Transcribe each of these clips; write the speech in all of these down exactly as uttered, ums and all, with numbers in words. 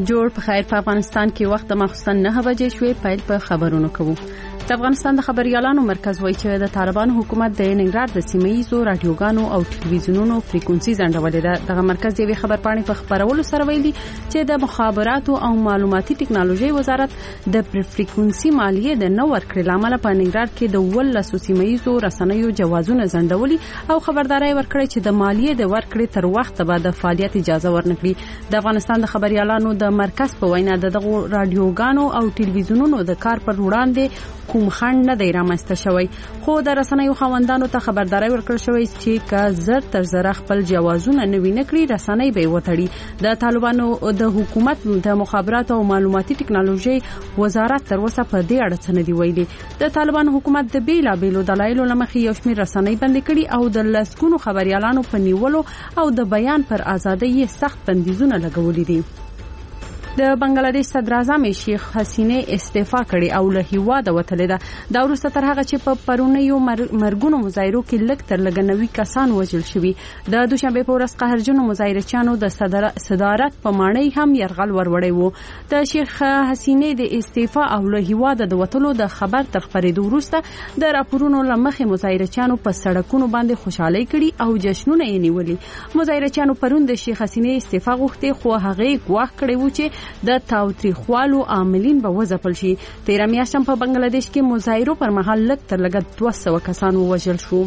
جوړ په خیر. په افغانستان کې وخت د ماخستن نه بجې شوې. پیل په خبرونو کوو. د افغانستان د خبريالانو مرکز وایي چې د طالبانو حکومت د ننګرهار د سیمه‌ییزو رادیوګانو او ټلویزیونونو فریکونسي ځنډولې ده. دغه مرکز یې خبرپاڼې په خبرولو سره ویلي چې د مخابراتو او معلوماتي ټکنالوژي وزارت د فریکونسي مالیه د نو ورکړې لامل په ننګرهار کې د ولسو سیمه‌ییزو رسنیو جوازونه ځنډولي او خبرداري ورکړې چې د مالیه د ورکړې تر وخت بعد د فعالیت اجازه ورنکړي. د افغانستان د خبريالانو د مرکز په وینا دغه رادیوګانو او ټلویزیونونو د کار پر وړاندې کوم خنډ نه دی رامنځته شوی، خو د رسنیو خاوندانو ته خبرداري ورکړل شوې چې که زر تر زر خپل جوازونه نوي نکړي رسنۍ به وتړي. د طالبانو د حکومت د مخابراتو او معلوماتي ټکنالوژي وزارت تر اوسه په دې اړه څه نه دی ویلي. د طالبانو حکومت د بیلا بیلو دلایلو لمخې یو شمېر رسنۍ بند کړي او د لسګونو خبريالانو په نیولو او د بیان پر ازادۍ سخت بندیزونه لګولي دي. د بنگلاديش صدر اعظم شیخ حسینه استعفا کړي او له هیواده وتلې ده. دا وروسته تر هغه چې په پرونیو مرګونو مظاهرو کې لږ تر لږ نوي کسان وژل شوي. د دوشنبه په ورځ قهرجنو مظاهرچیانو د صدارت په مانۍ هم يرغل وروړی وو. د شیخ حسینه د استعفا او له هیواده د وتلو د خبر تر خبرېدو وروسته د راپورونو لمخې مظاهرچیانو په سړکونو باندې خوشحالي کړي او جشنونه یې نیولي. مظاهرچیانو پرون د شیخ حسینه استعفا غوښتي خو هغه ګواښ کړی و چې د تاوتریخوالو عاملین به وځپل شي. تیر میاشت په بنگلاديش کې مظاهرو پر مهال لږ تر لږه دوه سوه کسان ووژل شو.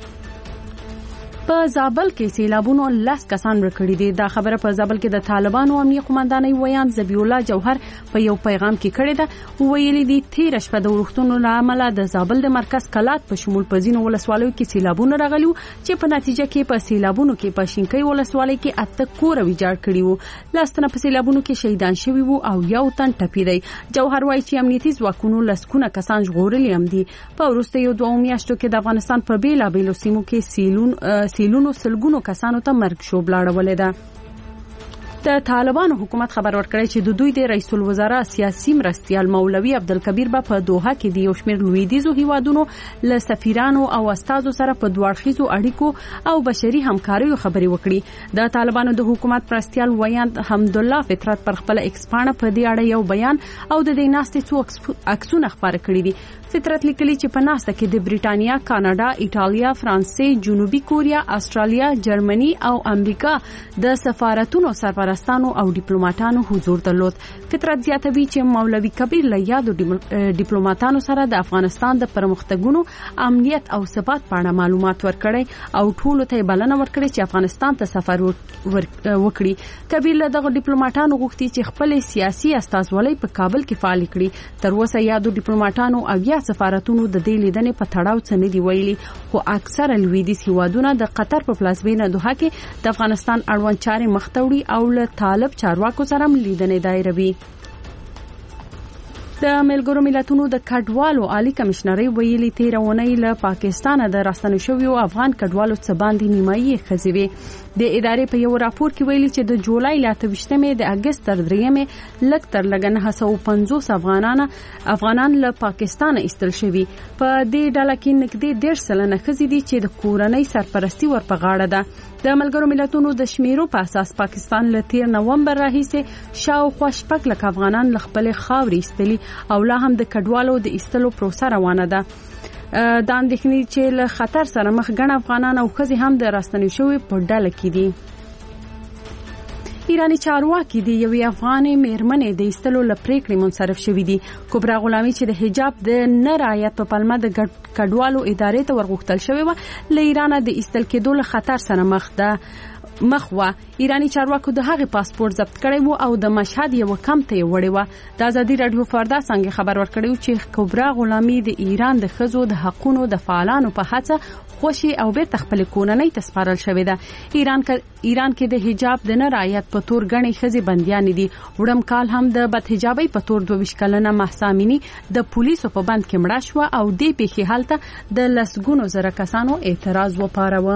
په زابل کې سیلابونو لاس کسان ورکړي دي. دا خبره په زابل کې د طالبانو امنیه قومندانۍ ویان ذبیح الله جوهر په یو پیغام کې کړی ده. ویلي دي تیر شپه د ورښتونو لامل د زابل د مرکز کلات په شمول پزینو ولسوالیو کې سیلابونه راغلي چې په نتیجه کې په سیلابونو کې په شینکۍ ولسوالۍ کې اته کور ویجاړ کړي وو. لاستنه په سیلابونو کې شهیدان شوي وو او یو تن ټپي دی. جوهر وایي چې امنیتي ځواکونو لسکونه کسان ژغورلي هم دي. په وروستیو دوه میاشتو کې د افغانستان په بیلا بیلو سیمو کې سیلون سیلونو سلګونو کسانو ته مرګ شوب لاړولې ده. د طالبانو حکومت خبر ورکړی چې د دوی د رئیس الوزرا سیاسي مرستیال مولوي عبدالکبیر به په دوحه کې د یو شمېر لویدیزو هیوادونو له سفیرانو او استادو سره په دوړخیزو اړیکو او بشري همکاریو خبرې وکړي. د طالبانو د حکومت مرستیال ویان حمدالله فطرت پر خپل ایکس پاڼه په دې اړه یو بیان او د دې ناستې څو عکسونه خبر کړي دي. فطرت لیکلي چې په ناسته کې د بریټانیا، کاناډا، ایټالیا، فرانسې، جنوبي کوریا، استرالیا، جرمني او امریکا د سفارتونو سرپرستانو او ډیپلوماټانو حضور درلود. فطرت زیاتوي چې مولوي کبیر له یادو ډیپلوماټانو سره د افغانستان د پرمختګونو، امنیت او ثبات په اړه معلومات ورکړي او ټولو ته بلنه ورکړي چې افغانستان ته سفر وکړي. کبیر له دغه ډیپلوماټانو غوښتي چې خپل سیاسي استازولۍ په کابل کې فعال کړي. تر اوسه یادو ډیپلوماټانو او یا سفارتونو د دې لیدنې په تړاو څه نه دی ویلي، خو اکثره لویدیځ هیوادونه د قطر په پلازمینه دوحه کې د افغانستان اړوند چارې مخ ته وړي او له طالب چارواکو سره لیدنې دایروي. د ملګرو ملتونو د کډوالو عالی کمشنري ویلي تیر اونۍ له پاکستان د راستنو شویو افغان کډوالو څخه باندې نیمایي خزوي. د ادارې په یو راپور کې ویلي چې د جولای ل اته ویشتمې د اگست تر دریمې لږ تر لږ نه سوه پنځوس افغانان افغانان له پاکستان ایستل شوي. په دې ډله کې نږدې ډېر سلنه ښځې دي چې د کورنۍ سرپرستی ورپه غاړه ده. د ملګرو ملتونو د شمیرو په اساس پاکستان له تیر نومبر راهیسې شاوخوا شپږ لک افغانان له خپلې خاورې ایستلي او لا هم د کډوالو د ایستلو پروسه روانه ده. دا اندېښنې چې له خطر سره مخ ګڼ افغانان او ښځې هم د راستنې شوي په ډله کې دي. ایرانی چارواکي د یوې افغانې میرمنې د ایستلو له پریکړې منصرف شوي دي. کبرا غلامي چې د حجاب د نه رعایت په پلمه د کډوالو ادارې ته ورغوښتل شوې وه له ایرانه د ایستل کېدو له خطر سره مخ ده مخ وه. ایرانی چارواکو د هغې پاسپورت ضبط کړی وو او د مشهد یو کمپ ته یې وړی وه. د ازادي راډیو فردا څنګه خبر ورکړی و چې کبرا غلامي د ایران د ښځو د حقونو د فعالانو په هڅه خوشي او بیرته خپل کورنۍ ته سپارل شوې ده. ایران ایران کې د حجاب د نه رعایت په تور غني ښځې بنديانې دي. وړم کال هم د بدحجابۍ په تور دوه ویشت کلنه مهسا امینی د پولیسو په بند کې مړه شوه او دې پیښې هلته د لسګونو زره کسانو اعتراض وپاروه.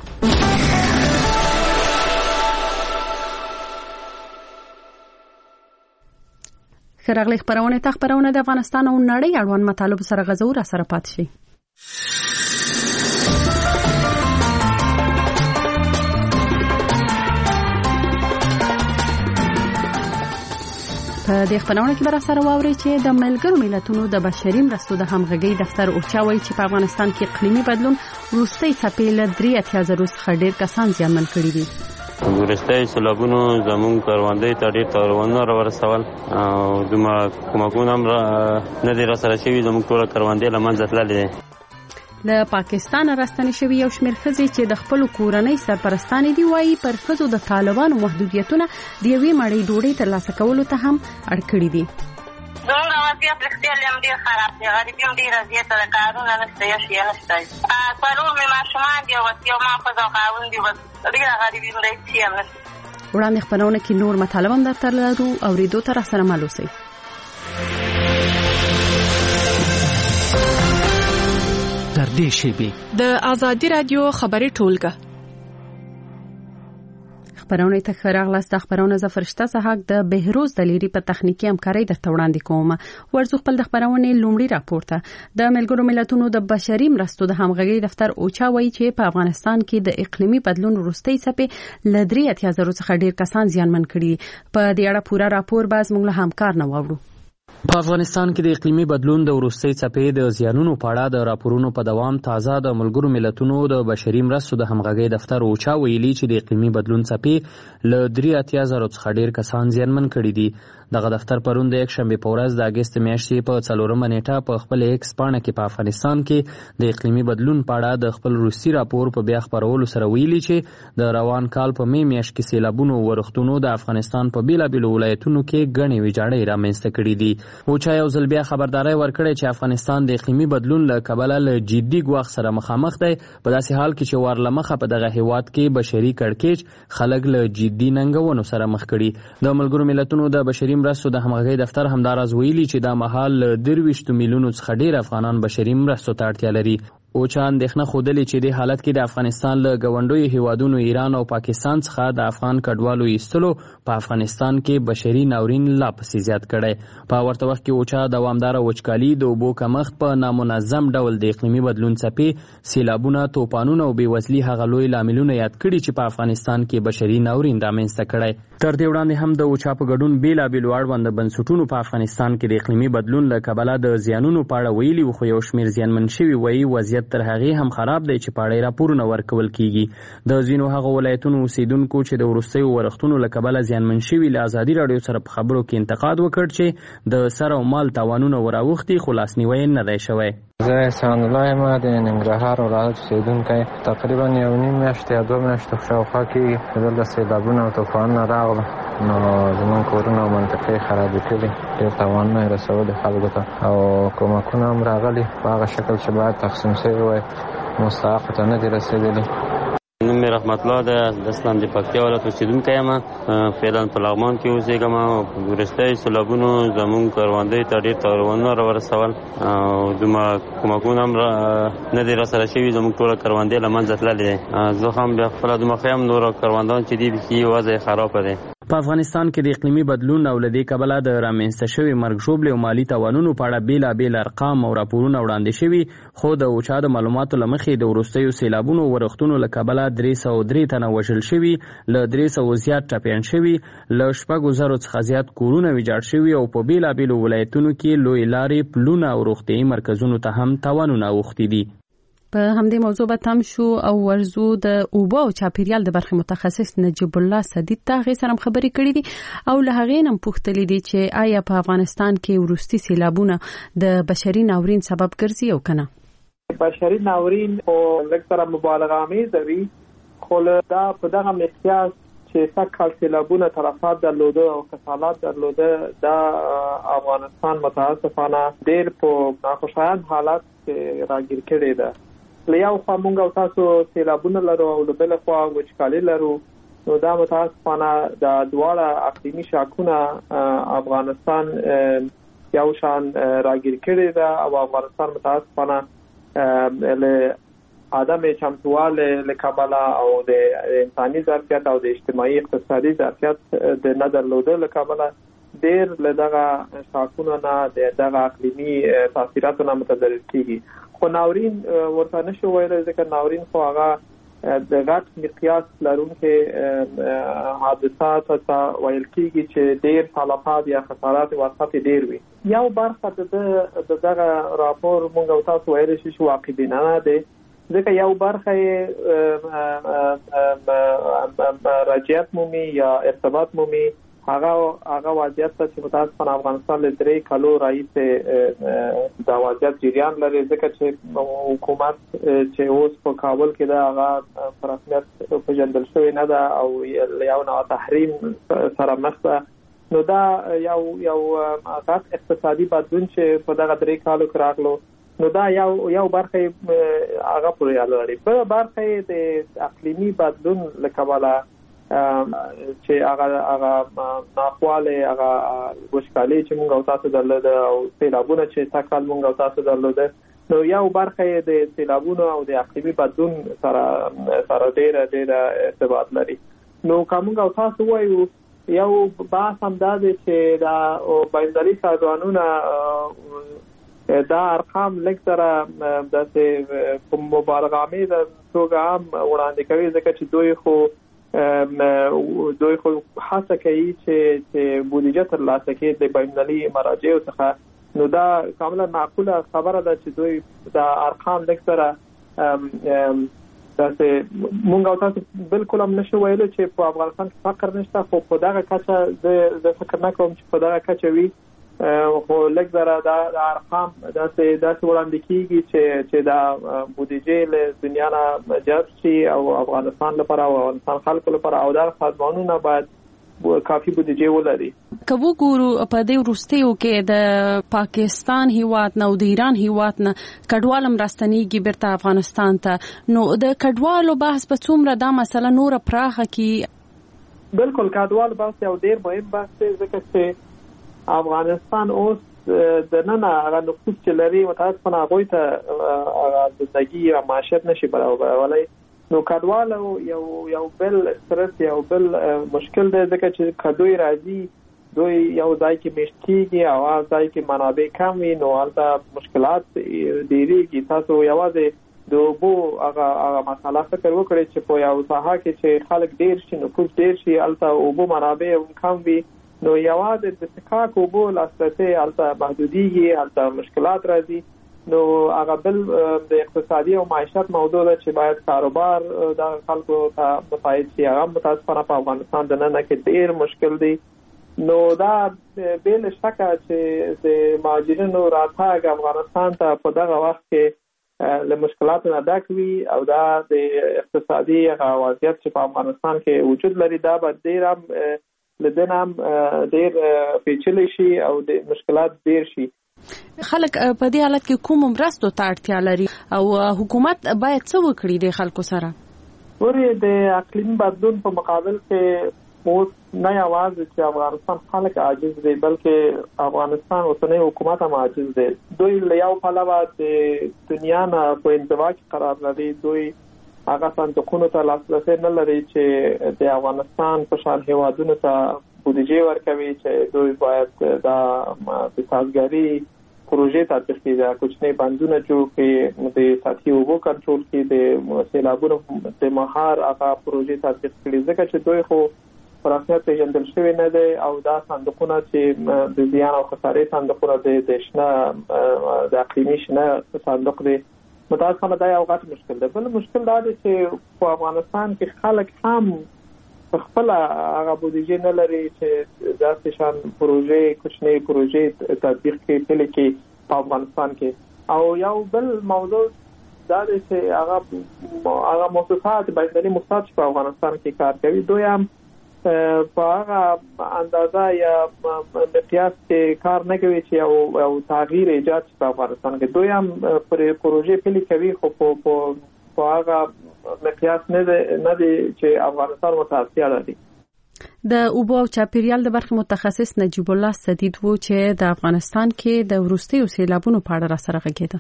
خبرغلی خبرونه ته خبرونه د افغانستان او نړۍ اړوند مطالب سره غزو را سره پات شي. په دې خبرونه کې بر سره واوري چې د ملګرو ملتونو د بشري مرستو د همغږي دفتر اوچاوي چې په افغانستان کې اقلیمي بدلون وروستي څپې له درې اتیا زره څخه ډېر کسان زیانمن کړي دي. وروستي سیلابونو زموږ کروندې ته ډېر تاوانونه راورسول او دومره کومکونه هم نه دي راسره شوي. زموږ ټوله کروندې له منځه تللې دي. له پاکستان راستنې شوي یو شمېر ښځې چې د خپلو کورنۍ سرپرستانې دي وایي پر ښځو د طالبانو محدودیتونه د یوې مړۍ ډوډۍ ترلاسه کولو ته هم اړ کړي دي. زموږ وضعیت رښتیا هم ډېر خراب دی. غریبي هم ډېره زیاته ده. کارونه نشته، یو شی نشته. څلور مې ماشومان دي او یو ما ښځه او خاوند دي. ډېره غریبي هم ده، هېڅ شی هم نشته. وړاندې خپرونه کې نور مطالب هم درته لرو، اورېدو ته راسره مل اوسئ. تر دې شیبې د ازادي رادیو خبري ټولګه خبرونه ته خراغلاست. خبرونه زفرشته صحاق د بهروز د لیری په تخنیکی همکاري درته وړاندې کوم. ورزو خپل د خبرونه لومړی راپورته د ملګرو ملتونو د بشري مرستو د همغږي دفتر اوچا وایي چې په افغانستان کې د اقلیمي بدلون وروستي څپې له درې اتیا زره څخه ډیر کسان زیانمن کړي. په دې اړه پوره راپور باز موږ له همکار نه واورو. په افغانستان کې د اقلیمي بدلون د وروستي څپې د زیانونو په اړه د راپورونو په دوام تازه د ملګرو ملتونو د بشري مرستو د همغږي دفتر اوچا ویلي چې د اقلیمي بدلون څپې له درې اتیا زره څخه ډیر کسان زیانمن کړي دي. دغه دفتر پرون د یک شنبه په ورځ د اگست میاشتې په څلورمه نیټه په خپل ایکس پاڼه کې په افغانستان کې د اقلیمي بدلون په اړه د خپل روسي راپور په بیا خپرولو سره ویلي چې د روان کال په می میاشت کې سیلابونو ورښتونو د افغانستان په بیلابیلو ولایتونو کې ګڼې ویجاړۍ رامنځته کړي دي. اوچا یو ځل بیا خبرداري ورکړې چې افغانستان د اقلیمي بدلون له کبله له جدي ګواښ سره مخامخ دی، په داسې حال کې چې ورلمخه په دغه هیواد کې بشري کړکېچ خلک له جدي ننګونو سره مخ کړي. د ملګرو ملتونو د بشري مرستو د همغږي دفتر همداراز ویلي چې دا مهال درویشت میلیونو څخه ډیر افغانان بشري مرستو ته اړتیا لري. اوچا اندېښنه ښودلې چې د حالت کې د افغانستان له ګاونډیو هیوادونو ایران او پاکستان څخه د افغان کډوالو ایستلو په افغانستان کې بشري ناورین لا پسې زیات کړی. په ورته وخت کې اوچا دوامداره وچکالي، د اوبو کمښت، په نامنظم ډول د اقلیمي بدلون څپې، سیلابونه، توپانونه او بېوزلي هغه لوی لاملونه یاد کړي چې په افغانستان کې بشري ناورین رامنځته کړی. تر دې وړاندې هم د اوچا په ګډون بېلابېلو اړونده بنسټونو په افغانستان کې د اقلیمي بدلون له کبله د زیانونو په اړه ویلي وو، خو یو شمېر زیانمن شوي وایي وضعیت تر هغې هم خراب دی چې په اړه راپورونه ورکول کیږي. د ځینو هغو ولایتونو اوسیدونکو چې د وروستیو ورښتونو له کبله زیانمن شوي له ازادي راډیو سره په خبرو کې انتقاد وکړ چې د سر او مال تاوانونه وراوښتي خو لاسنیوی نه دی شوی. زه احسان الله یم، د ننګرهار ولایت اوسیدونکی. تقریبا یو نیم میاشت یا دوه میاشتې شاوخوا کېږي چې دلته سیلابونه او طوفانونه راغله، نو زموږ کورونه او منطقې خرابې کړي، ډېر تاوانونه یې رسولي خلکو ته او کومکونه هم راغلي په هغه شکل چې باید تقسیم شوي وای، مستحقو ته نه دي رسېدلي. نوم مې رحمت الله ده، د اسلام د پکتیا ولایت اوسیدونکی یم. فعلا په لغمان کې اوسېږم. وروستي سیلابونو زموږ کروندې ته ډېر تاوانونه راورسول او دومره کومکونه هم نه دي راسره شوي. زموږ ټوله کروندې له منځه تللې دي. زه هم بیا خپله دومره ښه یم، نور کروندان چې دي بیخي وضع یې خرابه دی. په افغانستان کې د اقلیمي بدلون او له دې کبله د رامنځته شوي مرګ ژوبلې او مالي تاوانونو په اړه بېلابېل ارقام او راپورونه وړاندې شوي، خو د اوچا د معلوماتو له مخې د وروستیو سیلابونو ورښتونو له کبله درې سوه درې تنه وژل شوي، له درې سوه زیات ټپیان شوي، له شپږو زرو څخه زیات کورونه ویجاړ شوي او په بېلابېلو ولایتونو کې لوی لارې، پلونه او روغتیایي مرکزونو ته هم تاوانونه اوښتي دي. په همدې موضوع به تم شو او ورزو د اوبو او چاپیریال د برخې متخصص نجیب الله سدید ته هغې سره خبرې کړې دي او له هغې نه پوښتلي دي چې آیا په افغانستان کې وروستي سیلابونه د بشري ناورین سبب ګرځي او کنه. بشري ناورین او لږ سره مبالغه آمیزه وي، خو دا په دغه مقیاس چې سږ کال سیلابونه تلفات درلوده او کسالات درلوده، دا افغانستان متاسفانه ډېر په ناخوشایند حالت کې راګیر کړی ده. له یو خوا مونږ او تاسو سیلابونه لرو او له بل خوا وچکالي لرو، نو دا متاسفانه د دواړه اقلیمي شاکونه افغانستان یو شان راګیر کړی ده او افغانستان متاسفانه له عدم چمتووالی له کبله او د انساني ظرفیت او د اجتماعي اقتصادي ظرفیت د نه درلوده له کبله ډېر له دغه شاکونو نه د دغه اقلیمي تاثیراتو نه متضرر کیږي. خو ناورین ورته نشو ویلی ځکه ناورین خو هغه د غټ مقیاس لرونکي حادثات ته ویل کېږي چې ډېر تلفات یا خسارات واسطه ډېر وي. یو برخه د دغه راپور موږ او تاسو ویل شي چې واقع بینانه دی، ځکه یو برخه راجعیت مومي یا ارتباط مومي هغه هغه وضعیت چې متاسفانه افغانستان له درې کالو راهیسې دا وضعیت جریان لري، ځکه چې حکومت چې اوس په کابل کې دا هغه په رسمیت پیژندل شوی نه ده او یو نوع تحریم سره مخ ده. نو دا یو یو غټ اقتصادي بدلون چې په دغه درې کالو کې راغلو، نو دا یو یو برخه هغه پورې اړه لري. په برخه د اقلیمي بدلون له کبله چې هغه هغه ناخواله هغه وشکالي چې موږ او تاسو درلوده او سیلابونه چې تکال موږ او تاسو درلوده، نو یو برخه د سیلابونو او د اقلیمي بدلون سره سره ډېر ډېر ارتباط لري. نو کوم او تاسو وایو یو بحث هم دا دی چې دا بین‌المللي سازمانونه دا ارقام لږ سره داسې په مبالغه آمیزه توګه هم وړاندې کوي، ځکه چې دوی خو دوی خو هڅه کوي چې چې بودیجه ترلاسه کړي د بین‌المللي مراجعو څخه. نو دا کاملا معقوله خبره ده چې دوی دا ارقام لږ سره داسې مونږ او تاسو بالکل هم نشو ویلو چې په افغانستان کې فقر نشته، خو په دغه کچه د فکر نه کوم چې په دغه کچه وي، خو لږ زره دا ارقام داسې داسې وړاندې کېږي چې چې دا بودیجې له دنیا نه جذب شي او افغانستان لپاره او افغانستان خلکو لپاره او دا سازمانونه باید کافي بودیجې ولري. که وګورو په دې وروستیو کې د پاکستان هیواد نه او د ایران هیواد نه کډوال مرستنیږي بیرته افغانستان ته، نو د کډوالو بحث په څومره دا مسله نور پراخه کی؟ بالکل کډوال بحث یو ډېر مهم بحث دی، ځکه چې افغانستان اوس د نن هغه نفوس چې لري متاسفانه هغوی ته هغه زندګي یا معیشت نشي برابرولی. نو کډوال یو یو بل سترس یو بل مشکل دی، ځکه چې که دوی راځي دوی یو ځای کې میشت کېږي او هغه ځای کې منابع کم وي، نو هلته مشکلات ډېرېږي. تاسو یوازې د اوبو هغه هغه مسله فکر وکړئ چې په یو ساحه کې چې خلک ډېر شي، نفوس ډېر شي، هلته اوبو منابع هم کم وي، نو یوازې د څښاک اوبو لاسرسی هلته محدودېږي، هلته مشکلات راځي. نو هغه بل د اقتصادي او معیشت موضوع ده چې باید کاروبار د خلکو ته مساعد شي، هغه متاسفانه په افغانستان د نن کې ډېر مشکل دی. نو دا بل شکه چې د مهاجرینو راتګ افغانستان ته په دغه وخت کې له مشکلاتو نه ډک وي او دا د اقتصادي وضعیت چې په افغانستان کې وجود لري دا به ډېر هم لدن هم ډېر پیچلی شي او د مشکلات ډېر شي. خلک په دې حالت کې کوم مرستو ته اړتیا لري او حکومت باید څه وکړي د خلکو سره؟ ورې د اقلیمي بدلون په مقابل کې اوس نه یوازې چې افغانستان خلک عاجز دی، بلکې افغانستان اوسنی حکومت هم عاجز دی. دوی له یو پلوه د دنیا نه په انزوا کې قرار لري، دوی هغه صندوقونو ته لاسرسی نه لري چې د افغانستان په شان هیوادونو ته بودیجې ورکوي چې دوی باید دا د سازګاري پروژې تطبیق کړي، د کوچنۍ بندونه جوړ کړي، د سطحي اوبو کنټرول کړي، د سیلابونو د مهار هغه پروژې تطبیق کړي، ځکه چې دوی خو په رسمیت پیژندل شوي نه دی او دا صندوقونه چې د زیان او خسارې صندوقونه دی د شنه د اقلیمي شنه صندوق دی، متاسفانه دا یو غټ مشکل دی. بل مشکل دا دی چې په افغانستان کې خلک هم خپل هغه بودیجه نه لري چې داسې شان پروژې کوچنۍ پروژې تطبیق کړي پلي کړي په افغانستان کې. او یو بل موضوع دا دی چې هغه هغه مؤسسات بین‌المللي مؤسسات په افغانستان کې کار کوي، دوی هم په هغه اندازه یا مقیاس کې کار نه کوي چې یو یو تغییر ایجاد شي په افغانستان کې. دوی هم پروژې پلي کوي خو په په هغه مقیاس نه دی چې افغانستان متأثر لري. د اوبو او چاپیریال د برخې متخصص نجیب الله سدید وو چې د افغانستان کې د وروستیو سیلابونو په اړه را سره غږېده.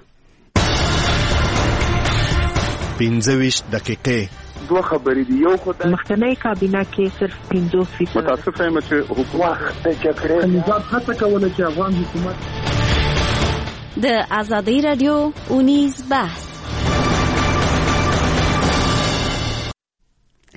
پنځه ویشت دقیقې دوه خبرې دي. یو خدای مخکنی کابینه کې صرف پنځوس فیصد متاسف یم چې حکومت د جګړې نظام هڅه کوله چې افغان حکومت د آزادۍ رادیو اونیز بحث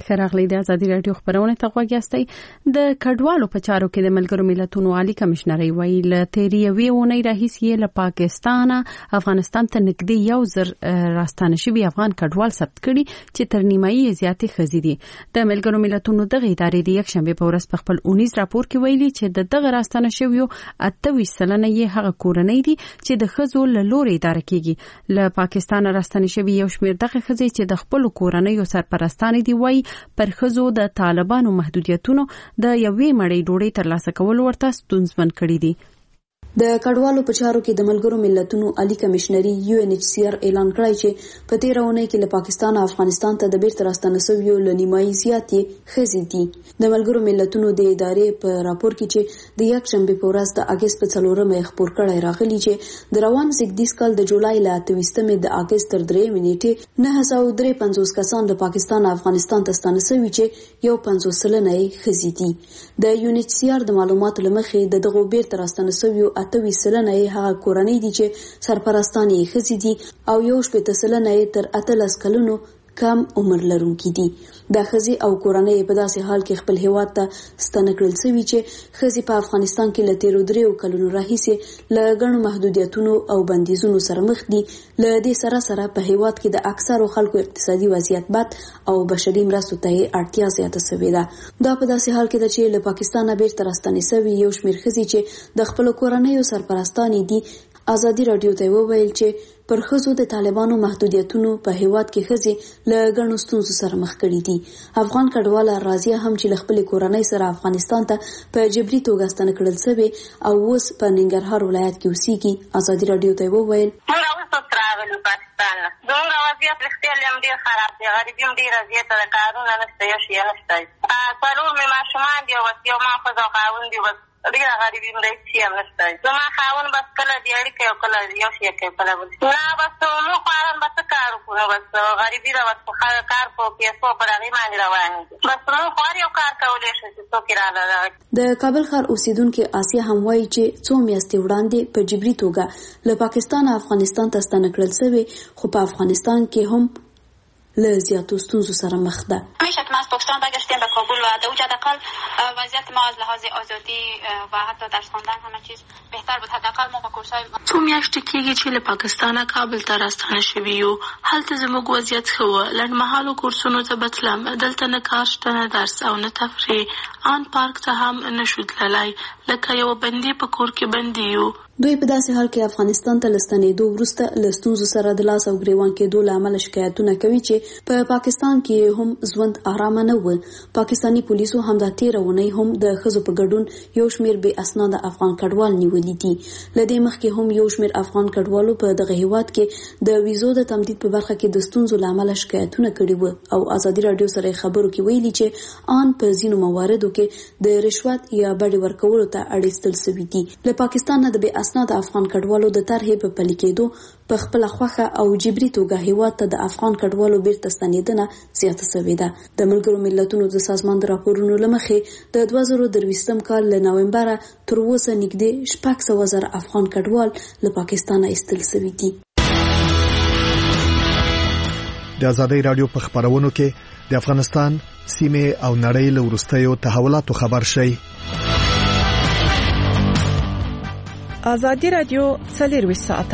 خراغلی د ازادي رادیو خبرونه ته غوږ یاستئ. د کډوالو په چارو کې د ملګرو ملتونو عالی کمشنري وایي ل تیریوي اونۍ راهیسې له پاکستان افغانستان ته نږدې یو زر راستانه شوي افغان کډوال ثبت کړي چې تر نیمایي زیاتې ښځې دي. د ملګرو ملتونو دغه ادارې د یکشنبه په ورځ په خپل اونیز راپور کې ویلي چې د دغه راستانه شویو اته ویشت سلنه یې هغه کورنۍ دي چې د ښځو له لوري اداره کیږي. له پاکستان راستانه شوي یو شمېر دغه ښځې چې د خپل کورنۍ سرپرستانې دی وایي پر ښځو د طالبانو محدودیتونو د یوې مړۍ ډوډۍ ترلاسه کول ورته ستونزمن کړي دي. د کډوالو په چارو کې د ملګرو ملتونو عالی کمشنري یو ان ایچ سی آر اعلان کړی چې په تیر اونۍ کې له پاکستان او افغانستان ته د بیرته راستنه شویو ل نیمایي زیاتې ښځې دي. د ملګرو ملتونو د ادارې په راپور کې چې د یکشنبه په ورځ د اگست په څلورمه خبر کړی راغلی چې د روان زیږدیز کال د جولای ل اته ویشتمې د اگست تر درې نیټې نه سوه درې پنځوس کسان د پاکستان او افغانستان ته ستانه شوي چې یو پنځوس سلنه یې ښځې دي. د یو ان ایچ سی آر د معلوماتو له مخې د دغو بیرته راستنه شویو اته ویشت سلنه یې هغه کورنۍ دي چې سرپرستان یې ښځې دي او یو شپېته سلنه یې تر اتلس کلونو کم عمر لرونکي دي. دا ښځې او کورنۍ په داسې حال کې خپل هیواد ته ستنه کړل شوي چې ښځې په افغانستان کې له تیرو دریو کلونو راهیسې له ګڼو محدودیتونو او بندیزونو سره مخ دي. له دې سره سره په هیواد کې د اکثرو خلکو اقتصادي وضعیت بد او بشري مرستو ته اړتیا زیاته شوې ده. دا په داسې حال کې ده چې له پاکستان بیرته راستنې شوي یو شمېر ښځې چې د خپل کورنیو سرپرستانې دي ازادي رادیو ته وویل چې پر ښځو د طالبانو محدودیتونو په هیواد کې ښځې له ګڼو ستونزو سره مخ کړي دي. افغان کډواله راضیه هم چې له خپلې کورنۍ سره افغانستان ته په جبري توګه ستنه کړل شوې او اوس په ننګرهار ولایت کې اوسېږي. ازادي رادیو ته وویل زموږ وضعیت رښتیا هم ډېر خراب دی. غریبي هم ډېره زیاته ده. کارونه نشته، یو شی نشته. څلور مې ماشومان دي او بس یو ما ښځه او خاوند دي. بس ډېره غریبي هم ده، هېڅ شي هم نشته. زما خاوند بس کله دې اړیکه او کله یو شی کوي کله بل شي. نه بس موږ خواران به څه کار وکړو؟ بس غریبي ده. بس کار په پیسو پر هغې باندې روان دي. بس موږ خوار یو کار کولی شو چې څوک یې راله. د کابل ښار اوسیدونکي آسیا هم وایي چې څو میاشتې وړاندې په جبري توګه له پاکستان او افغانستان ته ستنه کړل شوې، خو په افغانستان کې هم له زیاتو ستونزو سره مخ ده. همیشه ما از پاکستان برگشتیم به کابل و در اونجا حداقل وضعیت ما از لحاظ آزادی و حتی درس خواندن همه چیز بهتر بود. حداقل ما با کورسای څو میاشتې کېږي چې له پاکستانه کابل ته راستانه شوي یو. هلته زموږ وضعیت ښه و. لنډمهالو کورسونو ته به تلم. دلته نه کار شته، نه درس او نه تفریح. آن پارک ته هم نه شو تللی، لکه یوه بندي په کور کې بندي یو. دوی په داسې حال کې افغانستان ته له ستنېدو وروسته له ستونزو سره د لاس او ګریوان کېدو له امله شکایتونه کوي چې په پاکستان کې هم ژوند ارامه نه و. پاکستاني پولیسو هم د تېره اونۍ هم د ښځو په ګډون یو شمېر بې اسناده افغان کډوال نیولي دي. له دې مخکې هم یو شمېر افغان کډوالو په دغه هیواد کې د ویزو د تمدید په برخه کې د ستونزو له امله شکایتونه کړي وو او ازادي رادیو سره خبرو کې ویلي چې آن په ځینو مواردو کې د رشوت یا بډې ورکولو ته اړیستل شوي دي. له پاکستان نه د بې اسناده افغان کډوالو د طرحې په پلي کېدو په خپله خوښه او جبري توګه هیواد ته د افغان کډوالو بیرته ستنېدنه زیاته شوې ده. د ملګرو ملتونو د سازمان د راپورونو له مخې د دوه زره درویشتم کال له نومبره تر اوسه نږدې شپږ سوه زره افغان کډوال له پاکستانه ایستل شوي دي. د ازادۍ رادیو په خبرونو کې د افغانستان سیمه او نړۍ له وروستیو تحولاتو خبر شي. ازادي رادیو څلور ساعته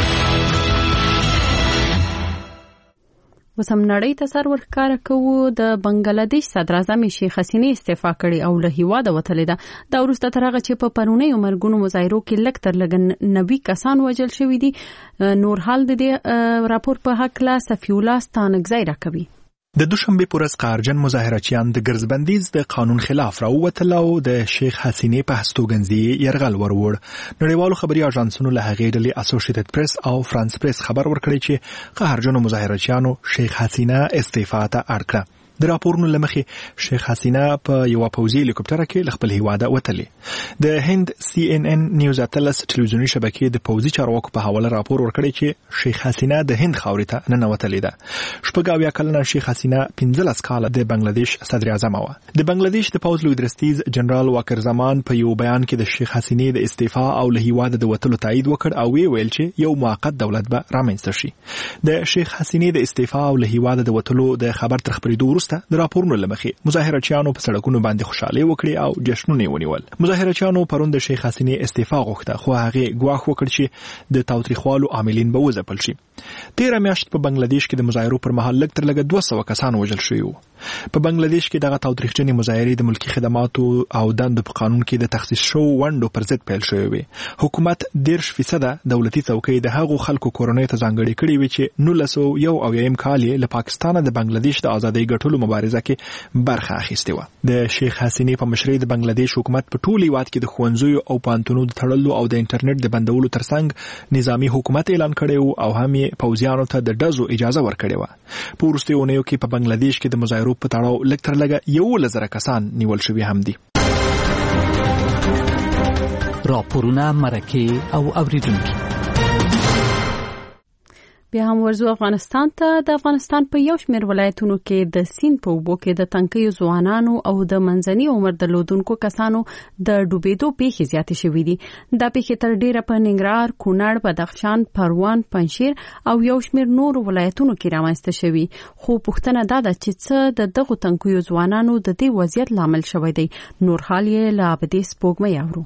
وسم نړۍ ته سر ورکاره کوو. د بنگلاديش صدر اعظم شیخ حسینه استعفا کړي او له هیواده وتلې ده. دا وروسته تر هغه چې په پرونی عمرګونو مظاهرو کې لږ تر لږ نوي کسان وژل شوي دي. نور حال د دې راپور په حق لا صفی الله ستانګزای راکوي. د دوشنبه پر ورځ قهرجن مظاهرچیان د ګرځبندیز د قانون خلاف راووتل او د شیخ حسینه په هستوګنځي يرغل ورور. نړیوالو خبري اژانسونو له هغې ډلې اسوسییټډ پریس او فرانس پریس خبر ورکړی چې قهرجن مظاهرچیانو شیخ حسینه استعفا ته اړ کړه. د راپورونو لمخې شیخ حسینه په یو پوځي هلیکوپټر کې خپل هیواده وتلې. د هند سی ان ان نیوز اتلس ټلویزیونی شبکې د پوځي چارواکو په حواله راپور ورکړی چې شیخ حسینه د هند خاورې ته ننوتلې ده. شپږ اویا کلنه شیخ حسینه پنځلس کاله د بنگلاديش صدر اعظم و. د بنگلاديش د پوځ لوی درستیز جنرال واکر زمان په یو بیان کې د شیخ حسینه د استعفا او له هیواده د وتلو تایید وکړ او ویل چې یو موقت دولت به رامنځته شي. د شیخ حسینه د استعفا او له هیواده د وتلو د خبر تر خبرېدو وروسته وروسته د راپورونو لمخې مظاهرچیانو په سړکونو باندې خوشاله وکړي او جشنونه ونیول. مظاهرچیانو پرون د شیخ حسینې استعفا غوښته خو هغه ګواښ وکړ چې د تاوتریخوالو عاملین به وځپل شي. تیره میاشت په بنگلاديش کې د مظاهرو پر مهال لږ تر لږه دوه سوه کسان وژل شوي وو. په بنگلاديش کې دغه تاوتریخجنې مظاهرې د ملکي خدماتو او دندو په قانون کې د تخصیص شوو ونډو پر ضد پیل شوې وې. حکومت دېرش فیصده دولتي څوکۍ د هغو خلکو کورنیو ته ځانګړې کړې وې چې نولس سوه یو اویایم کال یې له پاکستانه د بنگلاديش د ازادۍ ګټلو مبارزه کې برخه اخیستې وه. د شیخ حسینې په مشرۍ د بنگلاديش حکومت په ټول هیواد کې د ښوونځیو او پوهنتونونو د تړلو او د انټرنیټ د بندولو ترڅنګ نظامي حکومت اعلان کړی و او هم یې پوځیانو ته د ډزو اجازه ورکړې وه. په وروستیو اونیو کې په بنگلاديش کې د مظاهرو په تړاو لږ تر لږه یولس زره کسان نیول شوي هم دي. راپورونه مرکه او اوریدونکي بیا هم ورزو افغانستان ته. د افغانستان په یو شمېر ولایتونو کې د سیند په اوبو کې د تنکیو ځوانانو او د منځني عمر درلودونکو کسانو د ډوبېدو پیښې زیاتې شوې دي. دا پیښې تر ډیره په ننګرهار، کونړ، بدخشان، پروان، پنجشیر او یو شمېر نورو ولایتونو کې رامنځته شوي. خو پوښتنه دا ده چې څه د دغو تنکیو ځوانانو د دې وضعیت لامل شوی دی. نور حال یې له عابدې سپوږمۍ اورو.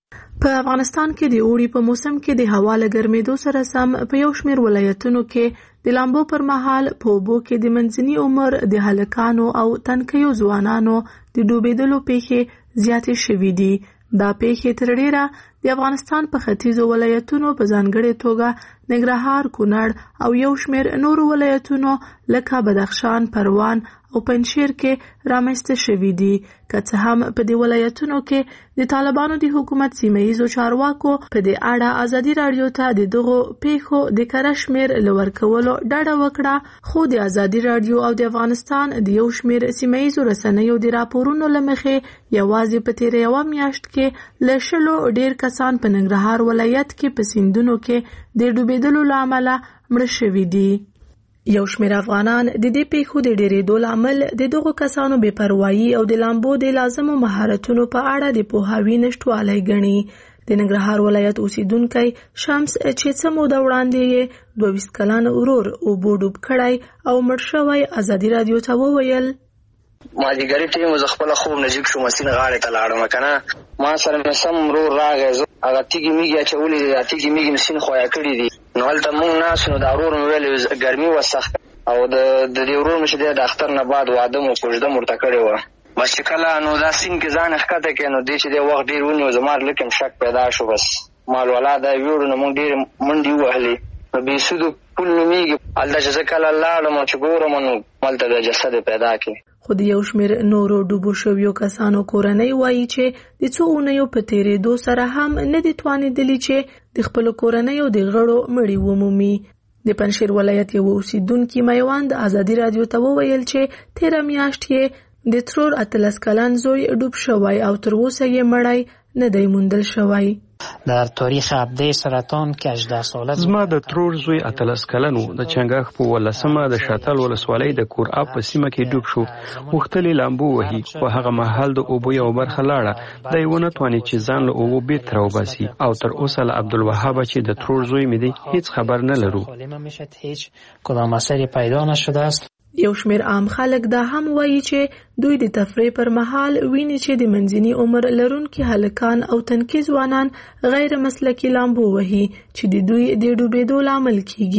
په افغانستان کې د اوړي په موسم کې د هوا له ګرمېدو سره سم په یو شمېر ولایتونو کې د لامبو پر مهال په اوبو کې د منځني عمر د هلکانو او تنکیو ځوانانو د ډوبېدلو پیښې زیاتې شوې دي. دا پیښې تر ډیره د افغانستان په ختیځو ولایتونو په ځانګړې توګه ننګرهار، کونړ او یو شمېر نورو ولایتونو لکه بدخشان، پروان او پنجشیر کې رامنځته شوي دي. که څه هم په دې ولایتونو کې د طالبانو د حکومت سیمه ییزو چارواکو په دې اړه ازادي راډیو ته د دغو پیښو د کره شمېر له ورکولو ډډه وکړه، خو د ازادي راډیو او د افغانستان د یو شمېر سیمه ییزو رسنیو د راپورونو له مخې یوازې په تېره یوه میاشت کې له شلو ډېر کسان په ننګرهار ولایت کې په سیندونو کې د ډوبېدلو له امله مړه شوي دي. یو شمېر افغانان د دې پیښو د ډېرېدو لامل د دغو کسانو بې پروایي او د لامبو د لازمو مهارتونو په اړه د پوهاوي نشتوالی ګڼي. د ننګرهار ولایت اوسیدونکی شمس چې څه موده وړاندې یې دوه ویشت کلن ورور اوبو ډوب کړی او مړ شوی ازادي راډیو ته وویل: مازدیګري ټیم زه خپله خوب نه جګ شوم، سیند غاړې ته لاړم کنه. ما سره مې سم ورور راغی، زه هغه تیږې میږې اچولې دي، دا تیږې میږې مې سیند خویا کړي دي. نو هلته مونږ ناست نو دا ورور مې ویل ګرمي وه سخته، او د دې ورور مې چې دی د اختر نه بعد واده مو کوژده مو ورته کړې وه. بس چې کله نو دا سیند کې ځان ښکته کړې نو دې چې دی وخت ډېر ونیو، زما لږ هم شک پیدا شو. بس مال والا دا ویوړو نو مونږ ډېرې منډې ووهلې. نو بېسودو پل نومېږي، هلته چې زه کله لاړم او چې ګورم نو هلته بیا جسد پیدا کړې. خو د یو شمېر نورو ډوبو شویو کسانو کورنۍ وایي چې د څو اونیو په تېرېدو سره هم نه دي توانېدلي چې د خپلو کورنیو د غړو مړي ومومي. د پنجشیر ولایت یو اوسیدونکي میوند ازادي راډیو ته وویل چې تېره میاشت یې د ترور اتلس کلن زوی ډوب شوی او تر اوسه یې مړی نه دی موندل شوی. در تاریخ عبده سرطان که هجده ساله زما د ترور زوی اتلس کلن و، د چنګاښ په ولسمه د شاتل ولسوالۍ د کوراب په سیمه کې ډوب شو. غوښتل لامبو وهي خو هغه مهال د اوبو یو برخه لاړه، دی ونه توانید چې ځان له اوبو بیرته راوباسي. او تر اوسه له عبدالوهاب چې د ترور زوی مې دی هیڅ خبر نه لرو. هیچ کدام اثری پیدا نشده است. یو شمېر عام خلک دا هم وایي چې دوی د تفریح پر مهال ویني چې د منځني عمر لرونکي هلکان او تنکي ځوانان غیر مسلکي لامبو وهي چې د دوی د ډوبېدو لامل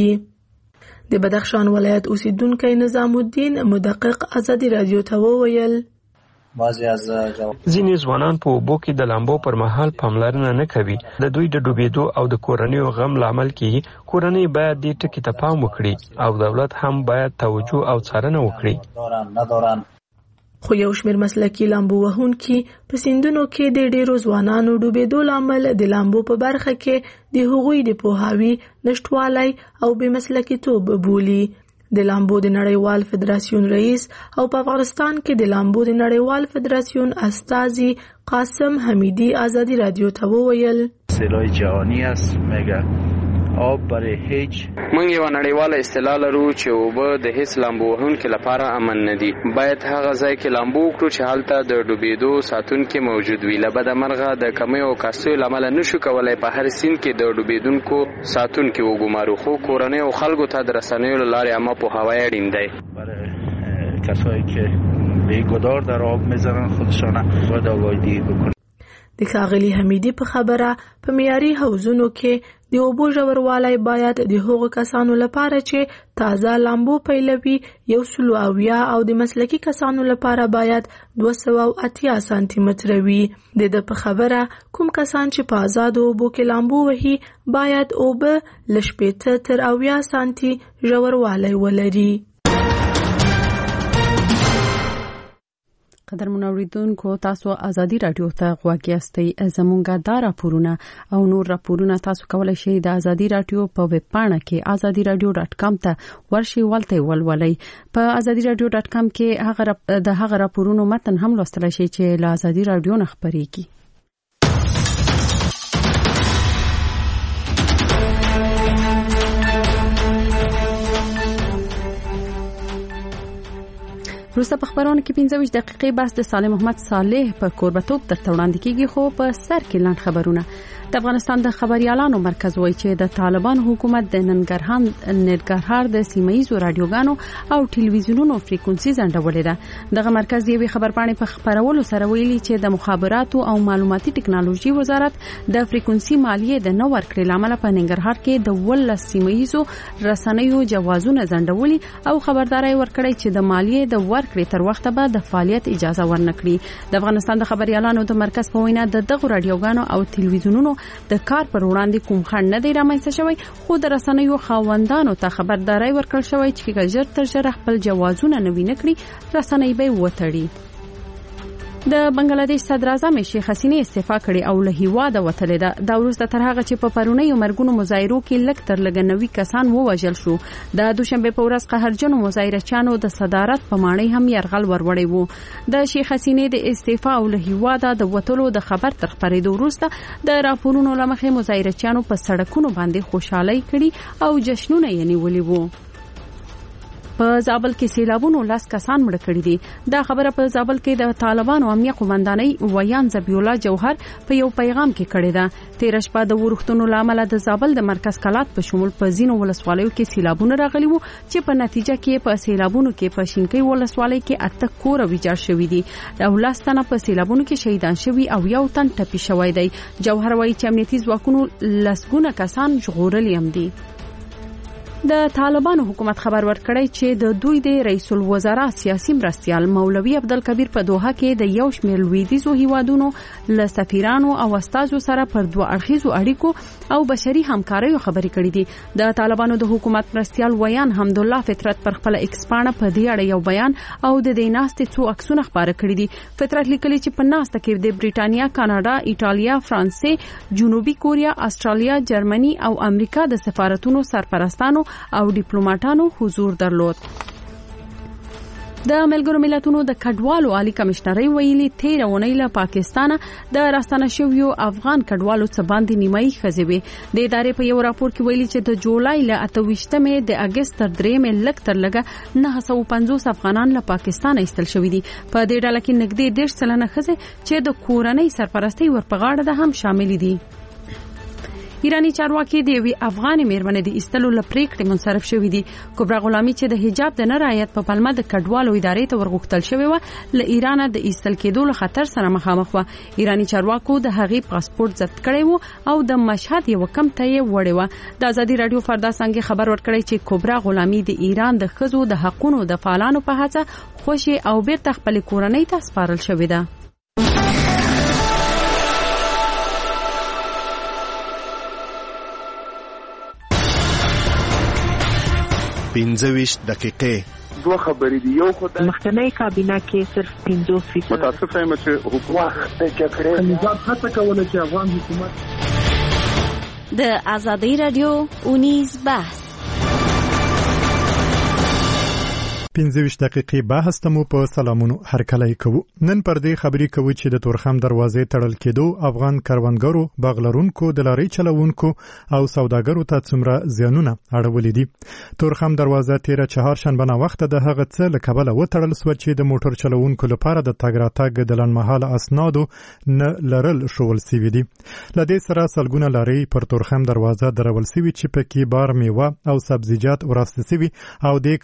کیږي. د بدخشان ولایت اوسیدونکی نظام الدین مدقق ازادي راډیو ته وویل: ځینې ځوانان په اوبو کې د لامبو پر مهال پاملرنه نه کوي. د دوی د ډوبېدو او د کورنیو غم لامل کیږي. کورنۍ باید دې ټکي ته پام وکړي او دولت هم باید توجه او څارنه وکړي. خو یو شمېر مسلکي لامبو وهونکي په سیندونو کې د ډېرو ځوانانو ډوبېدو لامل د لامبو په برخه کې د هغوی د پوهاوي نشتوالی او بې مسلکیتوب بولي. د لامبو د نړیوال فدراسیون رئیس او په افغانستان کې د لامبو د نړیوال فدراسیون استازي قاسم حمیدی ازادي راډیو ته وویل: اصطلاح جهانی است میگه آب برای هیچ موږ یو نړیواله اصطلاح لرو چې اوبه د هیڅ لامبو وهونکي لپاره امن نه دي. باید هغه ځای کې لامبو وکړو چې هلته د ډوبېدو ساتونکي موجود وي. له بده مرغه د کمیو او کاستیو له امله نشو کولی په هر سیند کې د ډوبېدونکو ساتونکي وګمارو، خو کورنۍ او خلکو ته د رسنیو له لارې عامه پوهاوی اړین دی. کسایی که بیگدار در آب میزنن خودشان باید آگاهی بکنن. د ښاغلي حمیدي په خبره په معیاري حوضونو کې د اوبو ژوروالی باید د هغو کسانو لپاره چې تازه لامبو پیلوي یو سلو اویا او د مسلکي کسانو لپاره باید دوه سوه اتیا سانتي متره وي. د ده په خبره کوم کسان چې په آزادو اوبو کې لامبو وهي باید اوبه له شپېته تر اویا سانتي ژوروالی ولري. قدر منوریدونکو تاسو ازادي رادیو ته غوږ یاستئ. زمونږ دا راپورونه او نور راپورونه تاسو کولای شئ د ازادي رادیو په ویب پاڼه کې ازادي رادیو ډاټ کام ته ورشئ ولته ولولئ. په ازادي رادیو ډاټ کام کې هغه د هغه راپورونو متن هم لوستلی شئ چې له ازادي رادیو نه خپرېږي. روسته په خبرونه کې پنځه ویشت دقیقې بحث د صالح محمد صالح په کوربتوب تر وړاندې کیږي. خو په سر کې لاند خبرونه. د افغانستان د خبريالانو مرکز وایي چې د طالبان حکومت د ننګرهار ننګرهار د سیمایي رادیوګانو او ټلویزیونونو فریکونسي ځنډولې ده. دغه مرکز یوې خبرپاڼې په خبرولو سره ویلي چې د مخابراتو او معلوماتي ټکنالوژي وزارت د فریکونسي مالیې د نو ورکړې لامل په ننګرهار کې د ولس سیمایي رسنیو جوازونه ځنډولي او خبرداري ورکړې چې د مالیې د ورکړې تر وخته به د فعالیت اجازه ورنکړي. د افغانستان د خبريالانو د مرکز په وینا د دغه رادیوګانو او ټلویزیونونو د کار پر وړاندې کوم خنډ نه دی رامنځته شوی، خو د رسنیو خاوندانو ته خبرداري ورکړل شوی چې ژر تر ژره خپل جوازونه نوي نکړي رسنۍ به وتړي. د بنگلاديش صدر اعظم شیخ حسینه استعفا کړې او له هیواده وتلې ده. دا وروسته تر هغه چې په پرونیو مرګونو مظاهرو کې لږ تر لږه نوي کسان ووژل شو. د دوشنبه په ورځ قهرجنو مظاهرچیانو د صدارت په ماڼۍ هم یرغل وروړی وو. د شیخ حسینه د استعفا او له هیواده د وتلو د خبر تر خبرېدو وروسته د راپورونو لمخې مظاهرچیانو په سړکونو باندې خوشحالي کړي او جشنونه یې نیولي وو. په زابل کې سیلابونو لاس کسان مړ کړي دي. دا خبره په زابل کې د طالبانو امنیه قومندانۍ ویان زبی الله جوهر په یو پیغام کې کړی ده. تیر شپه د ورښتونو لامل د زابل د مرکز کلات په شمول په زینو ولسوالیو کې سیلابونه راغلي وو چې په نتیجه کې په سیلابونو کې په شینکۍ ولسوالۍ کې اته کور ویجاړ شوي دي. د ولستانه په سیلابونو کې شهیدان شوي او یو تن ټپي شوی دی. جوهر وایي چې امنیتي ځواکونو لسګونه کسان ژغورلي هم دي. د طالبانو حکومت خبر ورکړی چې د دوی د رئیس الوزرا سیاسي مرستیال مولوی عبدالکبیر په دوحه کې د یو شمېر لویدیځو هیوادونو له سفیرانو او استازو سره پر دوه اړخیزو اړیکو او بشري همکاریو خبرې کړې دي. د طالبانو د حکومت مرستیال ویان حمدالله فطرت پر خپل ایکس پاڼه په دې اړه یو بیان او د دې ناستې څو عکسونه خپاره کړي دي. فطرت لیکلي چې په ناسته کې د بریټانیا، کاناډا، ایټالیا، فرانسې، جنوبي کوریا، استرالیا، جرمني او امریکا د سفارتونو سرپرستانو او ډیپلوماټانو حضور درلود. د ملګرو ملتونو د کډوالو عالی کمشنري ویلي تیر اونۍ له پاکستان د راستنه شویو افغان کډوالو څخه باندې نیمایي خزوي. د ادارې په یو راپور کې ویلي چې د جولای له اته ویشتمې د اگست تر درېمې لږ تر لږه نه سوه پنځوس افغانان له پاکستان ایستل شوي دي. په دې ډله کې نږدې دېرش سلنه ښځې چې د کورنۍ سرپرستۍ ورپغاړه ده هم شامل دي. ایرانی چارواکي د یوې افغانې میرمنې د ایستلو له پریکړې منصرف شوي دي. کبرا غلامي چې د حجاب د نه رعایت په پلمه د کډوالو ادارې ته ورغوښتل شوې وه له ایرانه د ایستل کېدو له خطر سره مخامخ وه. ایرانی چارواکو د هغې پاسپورت ضبط کړی و او د مشهد یوه کمپ ته یې وړې وه. د ازادي راډیو فردا څنګه خبر ورکړی چې کبرا غلامي د ایران د ښځو د حقونو د فعالانو په هڅه خوشې او بیرته خپلې کورنۍ ته سپارل شوې ده. پنځه ویشت دقیقې دوه خبرې دي. یو خو د مخکنی کابینه کې صرف پنځوس فیصد متاسفه یم چې حکومت د جګړې نظام هڅه کوله چې افغان حکومت د ازادي رادیو اونیز بحث پنځه ویشت دقیقې بحث ته مو په سلامونو هرکلی کوو. نن پر دې خبرې کوو چې د تورخم دروازې تړل کېدو افغان کروندګرو، باغلرونکو، د لارۍ چلوونکو او سوداګرو ته څومره زیانونه اړولي دي. تورخم دروازه تیره چهارشنبه ناوخته د هغه څه له کبله وتړل سوه چې د موټر چلوونکو لپاره د تګ راتګ د لنډمهاله اسنادو نه لرل ښوول سوي دي. له دې سره سلګونه لارۍ پر تورخم دروازه درول سوي چې پکې بار میوه او سبزیجات وراسته سوي او د